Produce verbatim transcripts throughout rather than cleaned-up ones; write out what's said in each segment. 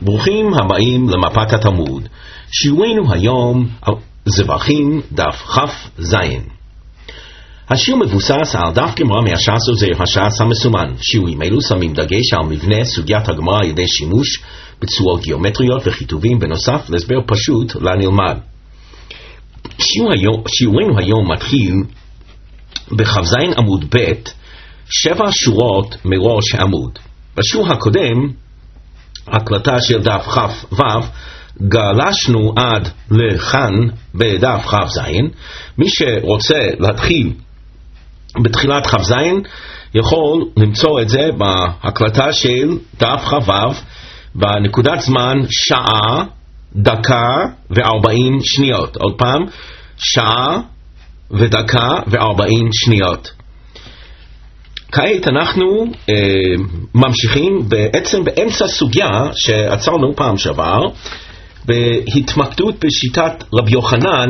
ברוכים הבאים למפת התלמוד. שיעורנו היום זבחים דף כף זין. השיעור מבוסס על דף גמרא מהש"ס עוזר הש"ס המסומן. שיעורים אלו שמים דגש על מבנה סוגיית הגמרא על ידי שימוש בצורות גיאומטריות וכיתובים בנוסף להסבר פשוט לנלמד. שיעור היום, שיעורנו היום מתחיל בכף זין עמוד ב' שבע שורות מראש העמוד. בשיעור הקודם, הקלטה של דף כף ו', גלשנו עד לכאן בדף כף זין. מי שרוצה להתחיל בתחילת כף זין יכול למצוא את זה בהקלטה של דף כף ו' בנקודת זמן שעה, דקה וארבעים שניות. עוד פעם, שעה ודקה וארבעים שניות. כעת אנחנו אה, ממשיכים בעצם באמצע סוגיה שעצרנו פעם שעבר, בהתמקדות בשיטת רבי יוחנן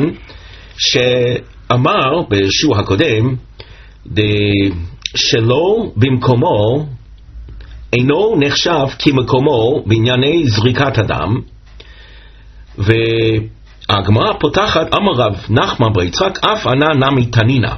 שאמר בשיעור הקודם שלא במקומו אינו נחשב כמקומו בענייני זריקת הדם. והגמרא פותחת, אמר רב נחמן בר יצחק אף ענה נמי תנינה.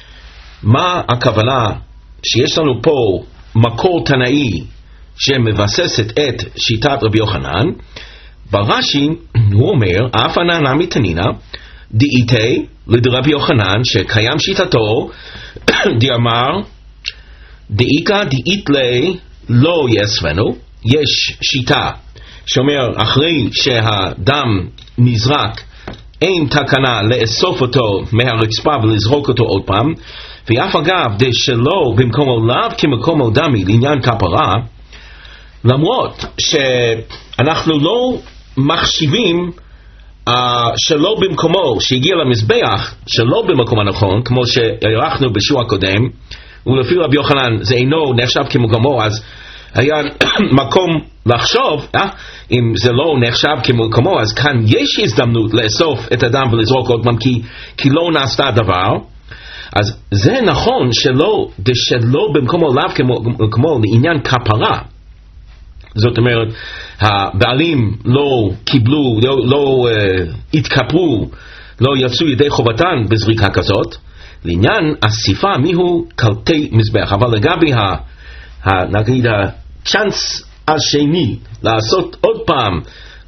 מה הכוונה? שיש לנו פה מקור תנאי שמבססת את שיטת רבי יוחנן. ברש"י הוא אומר אף ענה נמי תנינה דאיתי לדרבי יוחנן שקיים שיטתו דאמר דאיקה דאית לי לא יספנו. יש שיטה שאומר אחרי שהדם נזרק אין תקנה לאסוף אותו מהרצפה ולזרוק אותו עוד פעם, ואף אגב דשלא במקומו לאו כמקומו דמי לעניין כפרה, למרות שאנחנו לא מחשיבים uh, שלא במקומו שהגיע למזבח שלא במקום הנכון כמו שהערכנו בשיעור הקודם, ולפי רבי יוחנן זה אינו נחשב כמקומו, אז היה מקום לחשוב אה? אם זה לא נחשב כמקומו אז כאן יש הזדמנות לאסוף את הדם ולזרוק עוד פעם כי, כי לא נעשתה דבר. אז זה נכון שלא, שלא במקומו לאו כמו לעניין כפרה. זאת אומרת הבעלים לא קיבלו, לא, לא uh, התכפרו, לא יצאו ידי חובתן בזריקה כזאת. לעניין אסיפה מיהו קלטי מזבח, אבל לגבי ה, ה, נגיד הצ'אנס השני לעשות עוד פעם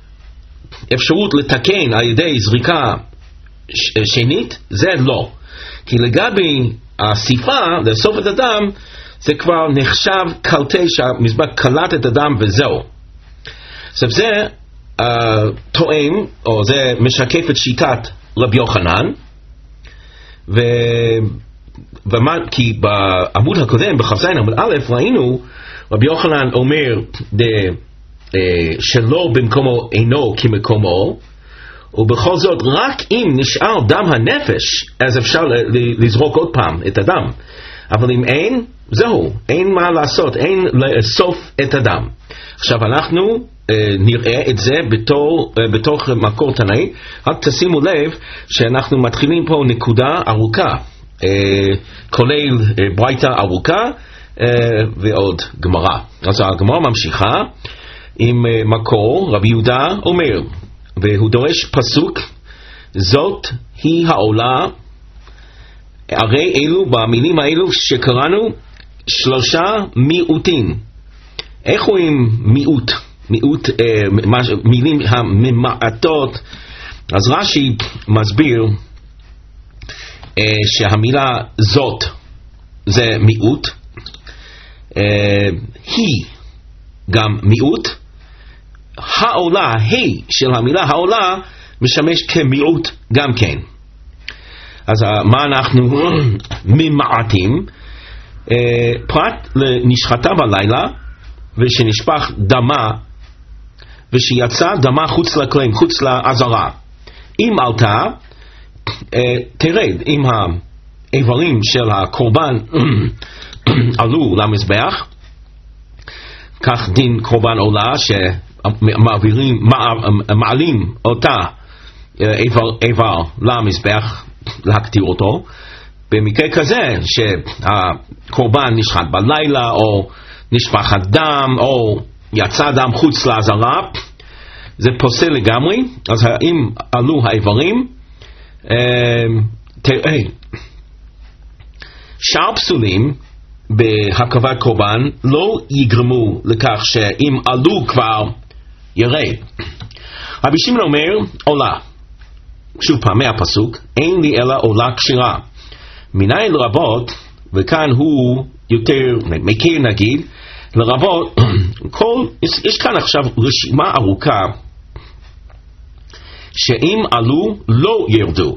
אפשרות לתקן על ידי זריקה ש, שנית, זה לא. כי לגבי האסיפה לאסוף את הדם זה כבר נחשב קלטי שהמזבח קלט את הדם וזהו. עכשיו זה uh, תואם או זה משקף את שיטת רבי יוחנן, ו... ומה, כי בעמוד הקודם בכף זין עמוד א' ראינו רבי יוחנן אומר דה, אה, שלא במקומו אינו כמקומו, ובכל זאת רק אם נשאר דם הנפש אז אפשר לזרוק עוד פעם את הדם, אבל אם אין זהו, אין מה לעשות, אין לאסוף את הדם. עכשיו אנחנו אה, נראה את זה בתור, אה, בתוך מקור תנאי. רק תשימו לב שאנחנו מתחילים פה נקודה ארוכה, אה, כולל אה, ברייתא ארוכה אה, ועוד גמרא. אז הגמרא ממשיכה עם אה, מקור. רבי יהודה אומר והוא דורש פסוק זאת היא העולה. הרי אלו במילים האלו שקראנו שלושה מיעוטים. איך הוא עם מיעוט? מיעוט אה, מילים הממעטות. אז רש"י מסביר אה, שהמילה זאת זה מיעוט, אה, היא גם מיעוט, העולה, היא של המילה העולה משמש כמיעוט גם כן. אז מה אנחנו ממעטים? Uh, פרט לנשחתה בלילה ושנשפך דמה ושיצא דמה חוץ לכלים, חוץ לעזרה, אם עלתה uh, תרד, אם האיברים של הקורבן עלו למזבח, כך דין קורבן עולה שמעבירים, מעלים אותה איבר, איבר למזבח להקטיר אותו. במקרה כזה שהקורבן נשחט בלילה או נשפך דם או יצא דם חוץ לעזרה, זה פוסל לגמרי. אז האם עלו האיברים? תראה, שאר פסולים בהקרבת קורבן לא יגרמו לכך שאם עלו כבר ירד. רבי שמעון אומר עולה, שוב פעם מהפסוק, אין לי אלא עולה כשירה. מניין לרבות, וכאן הוא יותר מכיר נגיד, לרבות, כל, יש, יש כאן עכשיו רשימה ארוכה שאם עלו לא ירדו.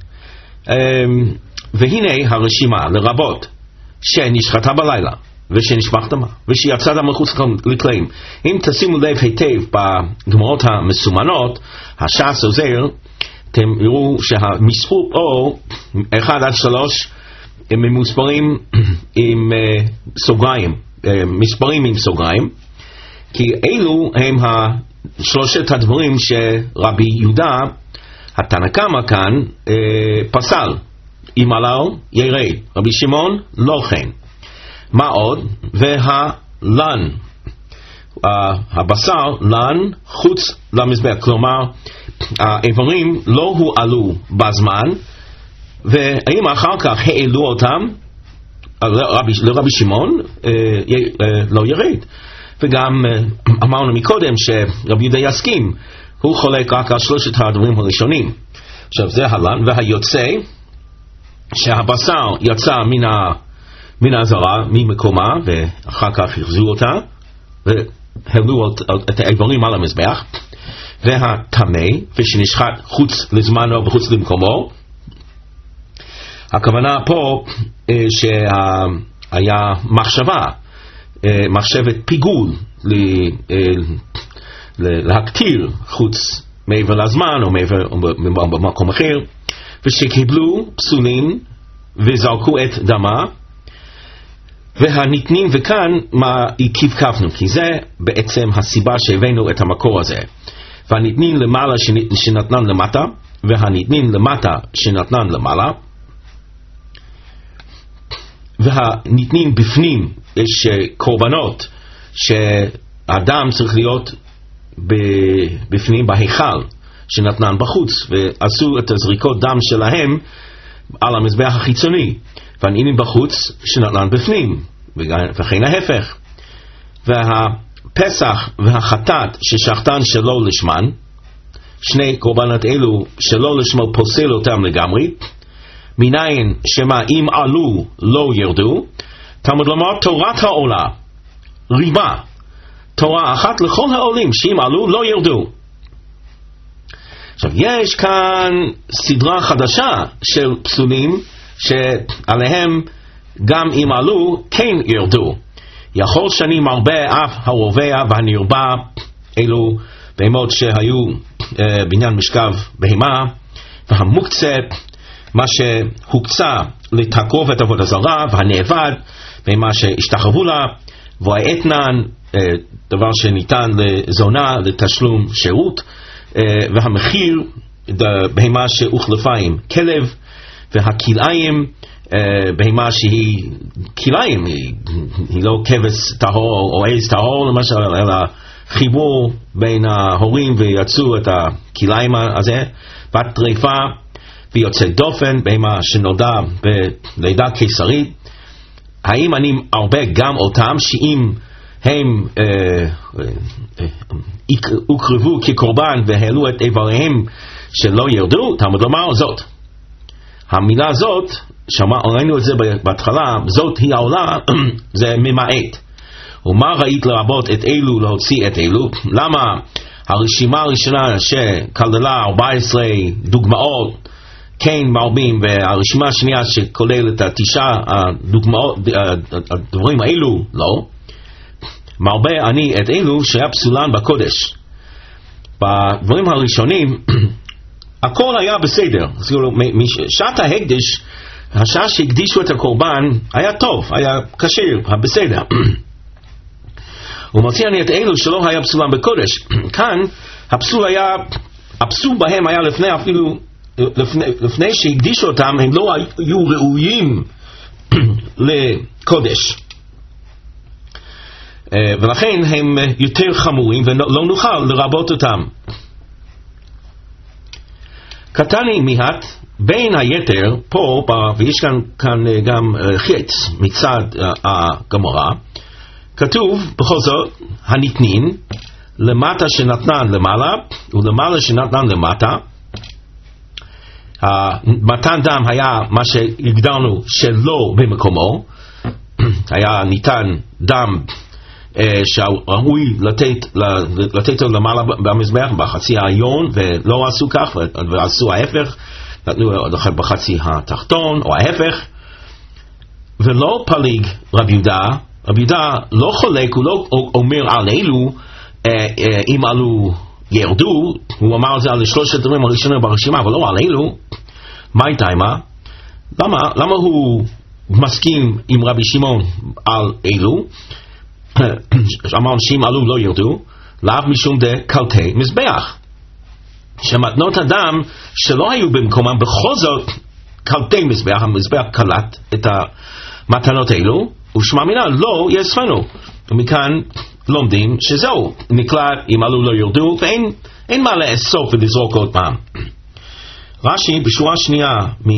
והנה הרשימה, לרבות שנשחטה בלילה ושנשפך דמה ושיצא דם מחוץ לכלים. אם תשימו לב היטב בגמרות המסומנות, הש"ס עוזר, אתם יראו שהמספור פה אחד עד שלוש הם ממוספרים עם uh, סוגריים, uh, מספרים עם סוגריים, כי אלו הם שלושת הדברים שרבי יהודה התנא קמא כאן uh, פסל. אם עלו ירד, רבי שמעון לא כן. מה עוד? והלן, uh, הבשר לן חוץ למזבח, כלומר האיברים לא הועלו בזמן, ואם אחר כך העלו אותם לרבי, לרבי שמעון uh, י, uh, לא ירד. וגם uh, אמרנו מקודם שרבי יהודה יסכים, הוא חולק רק על שלושת הדברים הראשונים. עכשיו זה הלן. והיוצא, שהבשר יצא מן, ה, מן הזרה, ממקומה, ואחר כך החזירו אותה והעלו את האיברים על המזבח. והטמא, ושנשחט חוץ לזמנו וחוץ למקומו. הכוונה פה שהיה מחשבה, מחשבת פיגול להקטיר חוץ מעבר לזמן או מעבר במקום אחר, ושקיבלו פסולים וזרקו את דמה. והניתנים, וכאן מה כיווקפנו, כי זה בעצם הסיבה שהבאנו את המקור הזה. והניתנים למעלה שנתנן למטה, והניתנים למטה שנתנן למעלה. והניתנים בפנים, יש קורבנות שהאדם צריך להיות בפנים בהיכל שנתנן בחוץ, ועשו את הזריקות דם שלהם על המזבח החיצוני, והניתנים בחוץ שנתנן בפנים, וכן ההפך. והפסח והחטאת ששחטן שלא לשמן, שני קורבנות אלו שלא לשמו פוסל אותם לגמרי. מניין שמה אם עלו לא ירדו. תלמוד לומר תורת העולה ריבה, תורה אחת לכל העולים שאם עלו לא ירדו. עכשיו יש כאן סדרה חדשה של פסולים שעליהם גם אם עלו כן ירדו. יכול שאני מרבה אף הרובע והנרבה, אלו בהמות שהיו אה, בעניין משכב בהמה, והמוקצה מה שהוקצה לתקרוב את עבוד הזרה, והנאבד ומה שהשתחרבו לה, והאתנן דבר שניתן לזונה לתשלום שירות, והמחיר בהמה שהוחלפה עם כלב, והכלאיים בהמה שהיא כלאיים, היא, היא לא כבש טהור או עז טהור למשל, אלא חיבור בין ההורים ויצאו את הכלאיים הזה, בת טריפה ויוצא דופן בהמה שנולדה בלידה קיסרית. האם אני הרבה גם אותם שאם הם הוקרבו כקורבן והעלו את איבריהם שלא ירדו? תלמוד לומר זאת. המילה זאת, ראינו את זה בהתחלה, זאת היא העולה, זה ממעט. ומה ראית לרבות את אלו להוציא את אלו? למה הרשימה הראשונה שכללה ארבע עשרה דוגמאות כן מרבים, והרשימה השנייה שכוללת התשעה הדוגמאות, הדברים האלו לא? מרבה אני את אלו שהיה פסולן בקודש. בדברים הראשונים הכל היה בסדר. שעת ההקדש, השעה שהקדישו את הקורבן, היה טוב, היה כשיר, בסדר. ומוציא אני את אלו שלא היה פסולן בקודש. כאן הפסול היה, הפסול בהם היה לפני אפילו לפני, לפני שהקדישו אותם, הם לא היו ראויים לקודש, ולכן הם יותר חמורים ולא נוכל לרבות אותם. קטני מיהת, בין היתר, פה, ויש כאן, כאן גם חץ מצד הגמרא, כתוב בכל זאת, הניתנין, למטה שנתנן למעלה, ולמעלה שנתנן למטה. מתן דם היה מה שהגדרנו שלא במקומו, היה ניתן דם שראוי לתת, לתת לו למעלה במזבח, בחצי העליון, ולא עשו כך, ועשו ההפך, נתנו בחצי התחתון, או ההפך, ולא פליג רבי יהודה, רבי יהודה לא חולק, הוא לא אומר על אלו, אם אלו ירדו, הוא אמר זה על שלושת הדברים הראשונים ברשימה, אבל לא על אלו. מה הייתה מה? למה? למה הוא מסכים עם רבי שמעון על אלו? אמר שאם אלו לא ירדו, לאו משום דה קלטי מזבח. שמתנות אדם שלא היו במקומם בכל זאת קלטי מזבח, המזבח קלט את המתנות אלו, ושמע מינה לא יאספנו. ומכאן לומדים שזהו, נקלט אם אלו לא ירדו, ואין אין מה לאסוף ולזרוק עוד פעם. רש"י בשורה שנייה,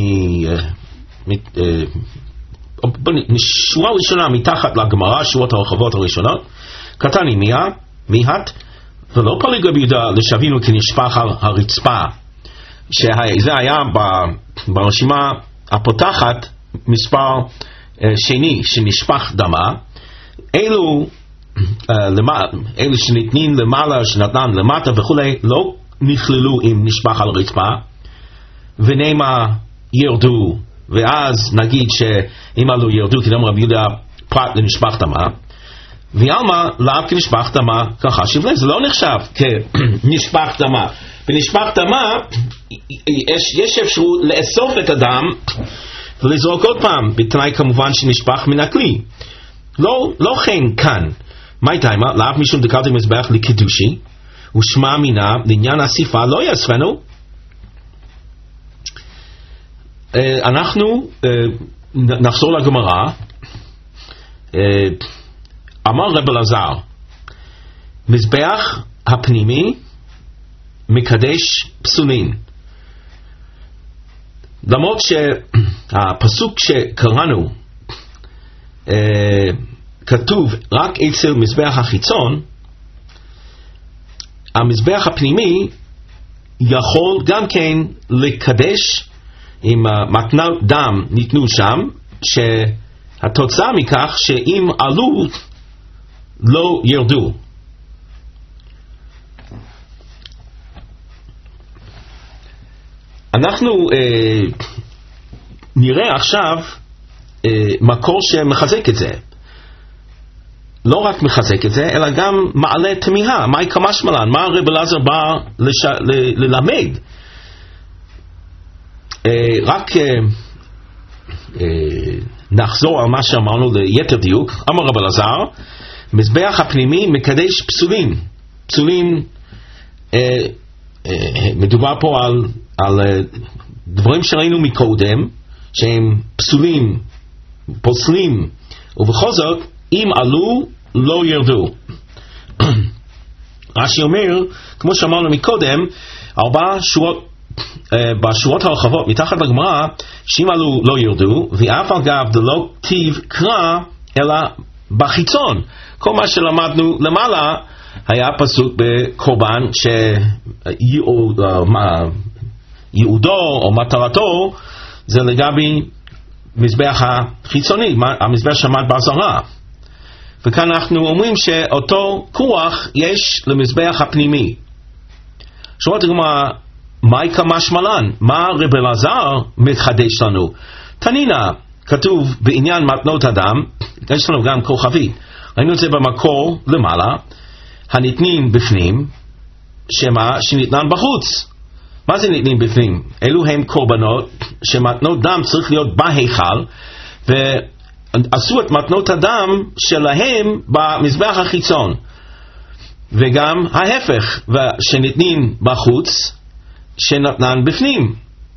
שורה ראשונה מתחת לגמרא, שורות הרחבות הראשונות, קטני מיה, מיהת, ולא פליג רבי יהודה לשבינו כנשפך על הרצפה, שזה היה ברשימה הפותחת מספר שני שנשפך דמה. אלו אלו שניתנים למעלה, שנתנן למטה וכולי, לא נכללו אם נשפך על רצפה, ונאמר ירדו, ואז נגיד שאם אלו ירדו, כי נאמר רבי יהודה פרט לנשפך דמה, ואלמה לאו כנשפך דמה ככה שבלי, זה לא נחשב כנשפך דמה. בנשפך דמה יש, יש אפשרות לאסוף את הדם ולזרוק עוד פעם, בתנאי כמובן שנשפך מן הכלי. לא, לא כן כאן. מה הייתה מה? לאו משום דקלטי מזבח לקידושי, ושמע מינה לעניין אסיפה לא יאספנו. אנחנו נחזור לגמרא. אמר רב אלעזר, מזבח הפנימי מקדש פסולין. למרות שהפסוק שקראנו כתוב רק אצל מזבח החיצון, המזבח הפנימי יכול גם כן לקדש עם מתנות דם ניתנו שם, שהתוצאה מכך שאם עלו לא ירדו. אנחנו אה, נראה עכשיו אה, מקור שמחזק את זה. לא רק מחזק את זה, אלא גם מעלה תמיהה. מהי כמשמלן? מה רב אלעזר בא לש... ל... ללמד? אה, רק אה, אה, נחזור על מה שאמרנו ליתר דיוק. אמר רב אלעזר, מזבח הפנימי מקדש פסולים. פסולים, אה, אה, מדובר פה על, על אה, דברים שראינו מקודם, שהם פסולים, פוסלים, ובכל זאת, אם עלו, לא ירדו. רש"י אומר, כמו שאמרנו מקודם, ארבע שורות, uh, בשורות הרחבות, מתחת לגמרא, שאם עלו, לא ירדו, ואף על גב דלא כתיב קרא, אלא בחיצון. כל מה שלמדנו למעלה, היה פסוק בקורבן, שיעודו או מטרתו, זה לגבי מזבח החיצוני, המזבח שעמד בעזרה. וכאן אנחנו אומרים שאותו כוח יש למזבח הפנימי. שואלת הגמרא, מהי כמשמלן? מה רב אלעזר מחדש לנו? תנינה, כתוב בעניין מתנות אדם, יש לנו גם כוכבית, ראינו את זה במקור למעלה, הניתנים בפנים, שמה שניתנן בחוץ. מה זה ניתנים בפנים? אלו הם קורבנות שמתנות דם צריך להיות בהיכל, ועשו את מתנות הדם שלהם במזבח החיצון. וגם ההפך, שניתנים בחוץ, שנתנן בפנים.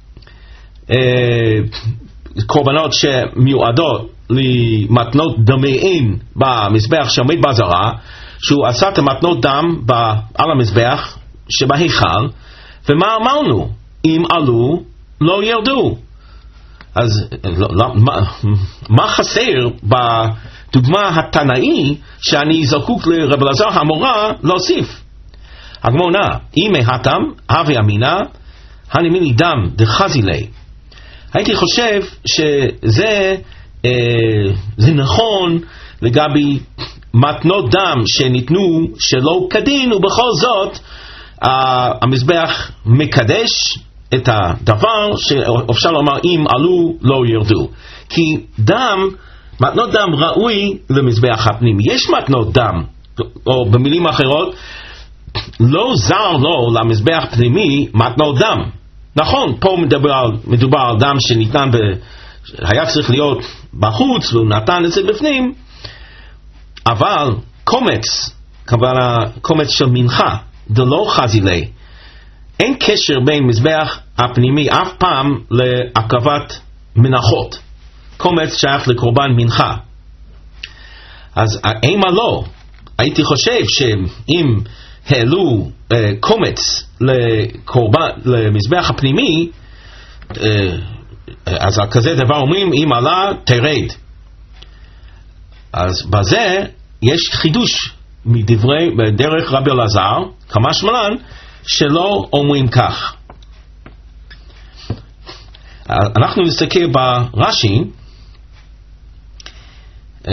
קורבנות שמיועדות למתנות דמיהן במזבח שעומד בעזרה, שהוא עשה את המתנות דם על המזבח שבהיכל. ומה אמרנו? אם עלו לא ירדו. אז לא, לא, מה, מה חסר בדוגמה התנאי שאני זקוק לרב אלעזר המורה להוסיף? הגמרא, אם מהתם הווה אמינא הנימיני דם דחזילי. הייתי חושב שזה אה, זה נכון לגבי מתנות דם שניתנו שלא כדין, ובכל זאת אה, המזבח מקדש את הדבר שאפשר לומר אם עלו לא ירדו, כי דם, מתנות דם ראוי למזבח הפנימי. יש מתנות דם, או במילים אחרות, לא זר לו למזבח פנימי מתנות דם. נכון, פה מדובר על, מדובר על דם שניתן ב, היה צריך להיות בחוץ והוא נתן את זה בפנים, אבל קומץ, כוונה קומץ של מנחה, דלא חזילי, אין קשר בין מזבח הפנימי אף פעם להקרבת מנחות. קומץ שייך לקורבן מנחה. אז אימה לא, הייתי חושב שאם העלו אה, קומץ לקורבן, למזבח הפנימי, אה, אז כזה דבר אומרים אם עלה תרד. אז בזה יש חידוש מדברי, בדרך רבי אלעזר, כמה שמלן, שלא אומרים כך. אנחנו נסתכל ברש"י, אה,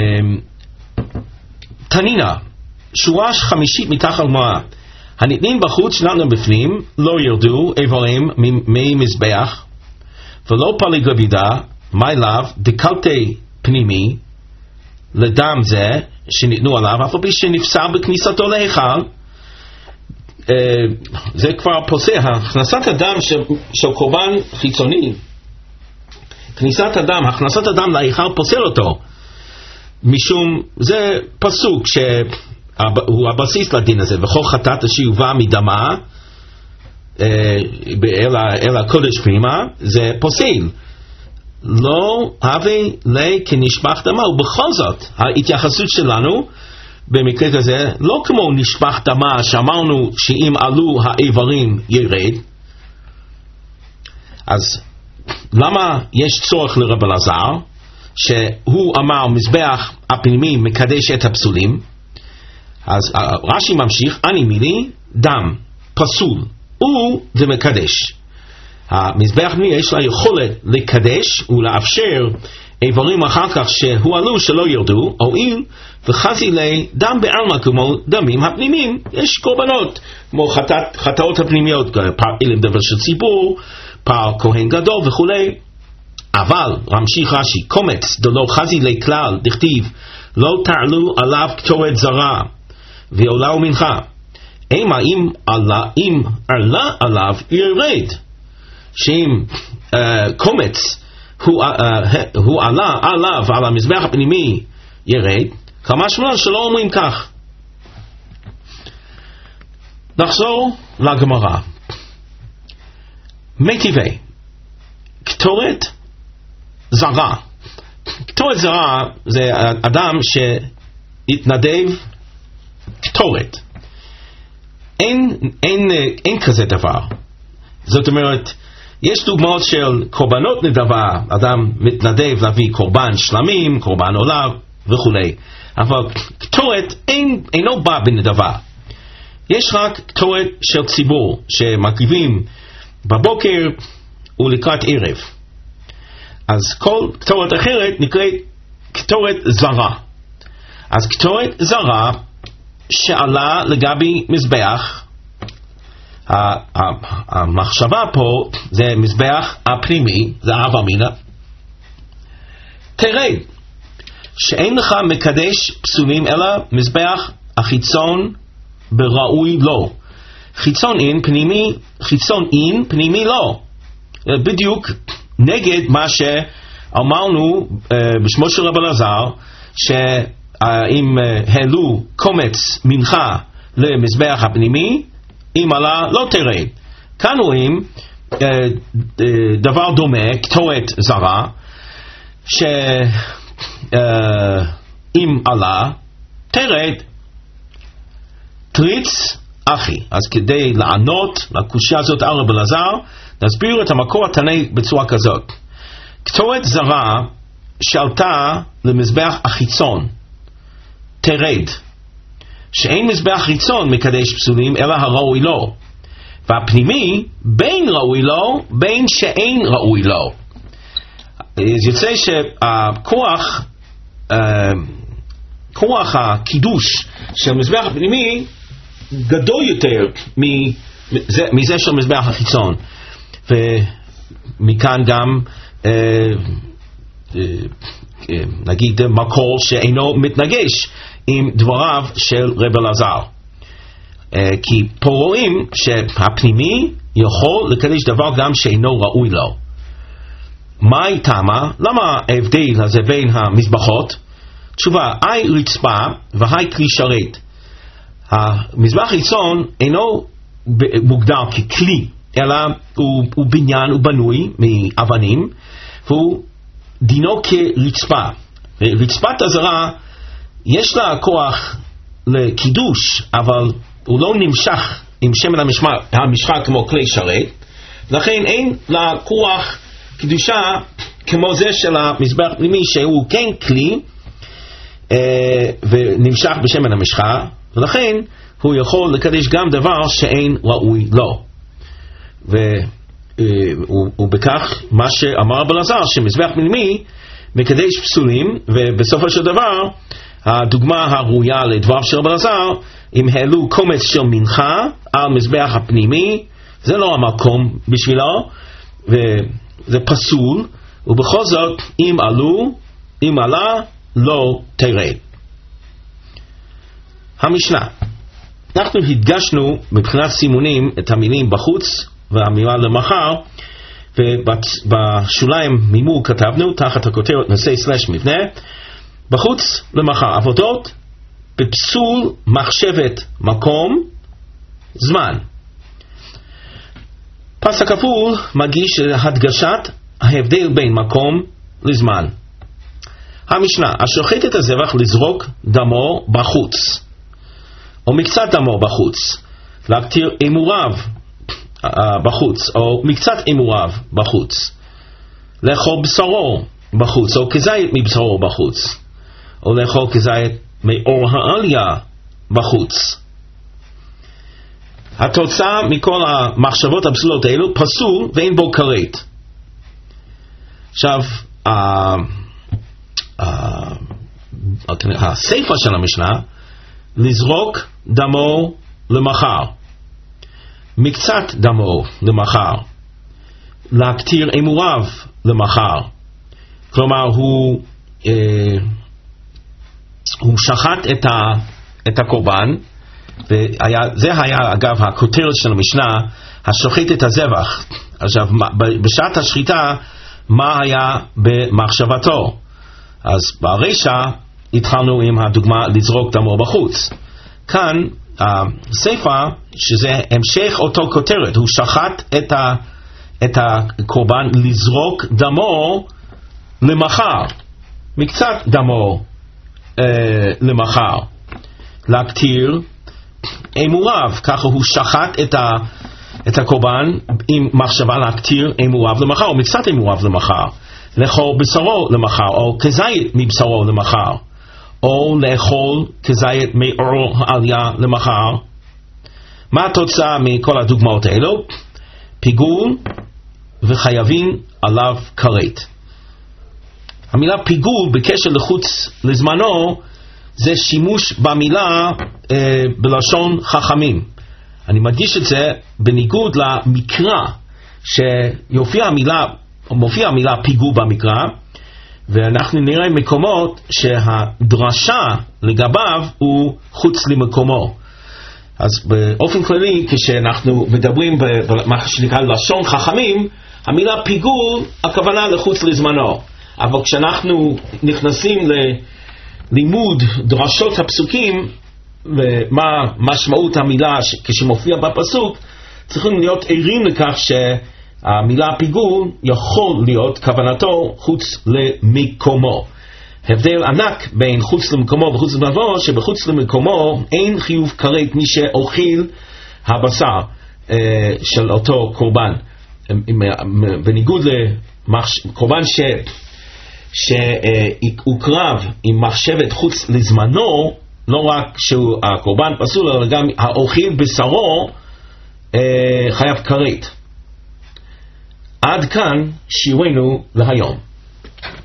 תנינה, שורה חמישית מתחת לגמרא, הניתנים בחוץ שנתנו בפנים לא ירדו איברים ממזבח ולא פליג לבידה, מה אליו דקלתי פנימי לדם זה שניתנו עליו, אף על פי שנפסל בכניסתו להיכל. Uh, זה כבר פוסל, הכנסת הדם של, של קורבן חיצוני, כניסת הדם, הכנסת הדם להיכל פוסל אותו, משום זה פסוק שהוא הבסיס לדין הזה, וכל חטאת שיובא מדמה uh, אל, אל הקודש פנימה, זה פוסל, לא הווה לי כנשפך דמה. ובכל זאת ההתייחסות שלנו במקרה כזה לא כמו נשפך דמה שאמרנו שאם עלו האיברים ירד. אז למה יש צורך לרב אלעזר שהוא אמר מזבח הפנימי מקדש את הפסולים? אז רש"י ממשיך, אני מילי דם פסול הוא ומקדש. המזבח הפנימי יש לה יכולת לקדש ולאפשר איברים אחר כך שהועלו שלא ירדו, הואיל וחזילי דם בעלמא כמו דמים הפנימיים. יש קורבנות כמו חטאת, חטאות הפנימיות, פר אילם דבר של ציבור, פר כהן גדול וכו'. אבל ממשיך רש"י, קומץ דלא חזילי כלל דכתיב לא תעלו עליו קטורת זרה ועולה ומנחה, אימה אם עלה, אם עלה עליו ירד. שאם uh, קומץ הוא, uh, הוא עלה עליו על המזבח הפנימי ירד, כמה שמלן שלא אומרים כך. נחזור לגמרא. מיטיבי קטורת זרה. קטורת זרה זה אדם שהתנדב קטורת. אין, אין, אין כזה דבר. זאת אומרת, יש דוגמאות של קורבנות נדבה, אדם מתנדב להביא קורבן שלמים, קורבן עולה וכו'. אבל קטורת אין, אינו בא בנדבה. יש רק קטורת של ציבור שמקריבים בבוקר ולקראת ערב. אז כל קטורת אחרת נקראת קטורת זרה. אז קטורת זרה שעלה לגבי מזבח, המחשבה פה זה מזבח הפנימי, זה הווה אמינא, תרד שאין לך מקדש פסולים אלא מזבח החיצון בראוי לו. חיצון אין פנימי, חיצון אין פנימי לא. בדיוק נגד מה שאמרנו בשמו של רב אלעזר, שאם העלו קומץ מנחה למזבח הפנימי, אם עלה לא תרד. כאן רואים דבר דומה, קטורת זרה, שאם עלה תרד. תריץ אחי. אז כדי לענות לקושיה הזאת על רבי אלעזר, נסביר את המקור התנאי בצורה כזאת. קטורת זרה שעלתה למזבח החיצון תרד, שאין מזבח חיצון מקדש פסולים אלא הראוי לו, והפנימי בין ראוי לו בין שאין ראוי לו. אז יוצא שהכוח כוח הקידוש של מזבח הפנימי גדול יותר מזה, מזה של מזבח החיצון, ומכאן גם אה, אה, אה, נגיד מקור שאינו מתנגש עם דבריו של רבי אלעזר, אה, כי פה רואים שהפנימי יכול לקדש דבר גם שאינו ראוי לו. מהי תמה? למה ההבדל הזה בין המזבחות? תשובה, אי רצפה והי כלי שרת. המזבח חיצון אינו מוגדר ככלי, אלא הוא, הוא בניין, הוא בנוי מאבנים, והוא דינו כרצפה. רצפת הזרה יש לה כוח לקידוש, אבל הוא לא נמשך עם שמן המשחה כמו כלי שרת, לכן אין לה כוח קידושה כמו זה של המזבח פנימי, שהוא כן כלי אה, ונמשך בשמן המשחה, ולכן הוא יכול לקדש גם דבר שאין ראוי לו. ובכך מה שאמר רבי אלעזר, שמזבח פנימי מקדש פסולים, ובסופו של דבר הדוגמה הראויה לדבר של רבי אלעזר, אם העלו קומץ של מנחה על מזבח הפנימי, זה לא המקום בשבילו, וזה פסול, ובכל זאת אם עלו, אם עלה, לא תרד. המשנה, אנחנו הדגשנו מבחינת סימונים את המילים בחוץ והמילה למחר, ובשוליים מימור כתבנו תחת הכותרת נושא סלש מבנה, בחוץ למחר עבודות בפסול מחשבת מקום זמן. פס הכפול מגיש הדגשת ההבדל בין מקום לזמן. המשנה, השוחט את הזבח לזרוק דמו בחוץ, או מקצת דמו בחוץ, להקטיר אמוריו uh, בחוץ, או מקצת אמוריו בחוץ, לאכול בשרו בחוץ, או כזית מבשרו בחוץ, או לאכול כזית מאור העליה בחוץ. התוצאה מכל המחשבות הפסולות האלו פסול ואין בו כרת. עכשיו, uh, uh, הספר של המשנה, לזרוק דמו למחר, מקצת דמו למחר, להקטיר אמוריו למחר. כלומר הוא אה, הוא שחט את, ה, את הקורבן, וזה היה אגב הכותרת של המשנה, השוחט את הזבח. עכשיו בשעת השחיטה מה היה במחשבתו? אז ברשע התחלנו עם הדוגמה לזרוק דמו בחוץ. כאן הספר, שזה המשך אותו כותרת, הוא שחט את, ה, את הקורבן לזרוק דמו למחר, מקצת דמו אה, למחר, להקטיר אמוריו. ככה הוא שחט את, ה, את הקורבן עם מחשבה להקטיר אמוריו למחר, או מקצת אמוריו למחר, לאכול בשרו למחר, או כזית מבשרו למחר, או לאכול כזית מאור העליה למחר. מה התוצאה מכל הדוגמאות האלו? פיגול וחייבים עליו כרת. המילה פיגול בקשר לחוץ לזמנו זה שימוש במילה אה, בלשון חכמים. אני מדגיש את זה בניגוד למקרא, שיופיע המילה, מופיע המילה פיגול במקרא, ואנחנו נראה מקומות שהדרשה לגביו הוא חוץ למקומו. אז באופן כללי, כשאנחנו מדברים במה שנקרא לשון חכמים, המילה פיגול, הכוונה לחוץ לזמנו. אבל כשאנחנו נכנסים ללימוד דרשות הפסוקים, ומה משמעות המילה כשמופיע בפסוק, צריכים להיות ערים לכך ש... המילה פיגול יכול להיות כוונתו חוץ למקומו. הבדל ענק בין חוץ למקומו וחוץ למקומו, שבחוץ למקומו אין חיוב כרת מי שאוכל הבשר אה, של אותו קורבן, בניגוד לקורבן ש... שהוקרב עם מחשבת חוץ לזמנו, לא רק שהקורבן פסול, אלא גם האוכל בשרו חייב כרת. עד כאן שיעורנו להיום.